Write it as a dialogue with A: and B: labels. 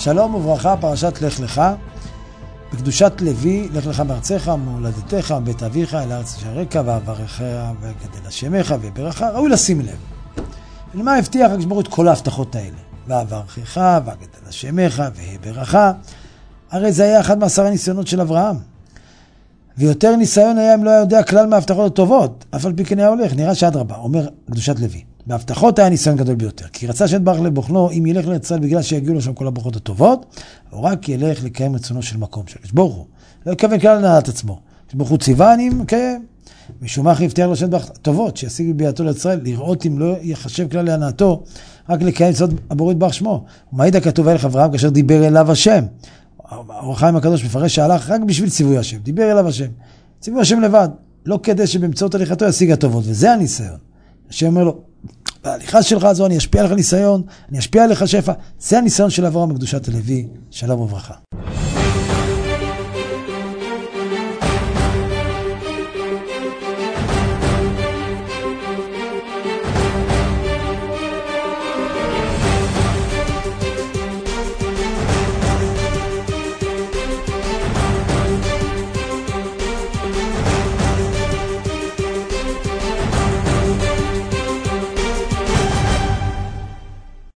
A: שלום וברכה, פרשת לך לך. בקדושת לוי, לך לך מארצך, מולדתך, מבית אביך, אל הארץ אשר אראך, ואברכך וגדל השמך וברכה. ראוי לשים לב. למה הבטיח? רק שמרו את כל ההבטחות האלה. ואברכך וגדל השמך וברכה. הרי זה היה אחד מעשר הניסיונות של אברהם. ויותר ניסיון היה אם לא היה יודע כלל מההבטחות הטובות. אף על פי כן היה הולך, נראה שאדרבה, אומר קדושת לוי. בהבטחות היה ניסיון גדול ביותר, כי רצה שיתברך לבוכנו, אם ילך לארץ ישראל בגלל שיגיעו לו שם כל הברכות הטובות, או רק ילך לקיים רצונו של מקום של ברוך הוא. לא יקבל כלל לנהלת עצמו. ברוך הוא ציווה, אני מקיים. משום מה הבטיח לו שיתברך טובות, שישיג ביאתו לישראל, לראות אם לא יחשב כלל להנאתו, רק לקיים צוות הבורא יתברך שמו. ומעיד הכתוב אליך אברהם כאשר דיבר אליו השם. אור החיים הקדוש מפרש שהלך רק בשביל ציווי השם. דיבר אליו השם. ציווי השם לבד. לא כדי שבאמצעות הליכתו ישיג הטובות. וזה הניסיון. השם אומר לו, בהליכה שלך הזו אני אשפיע עליך ניסיון, אני אשפיע עליך שפע. זה הניסיון של אברהם בקדושת הלוי. שלום וברכה.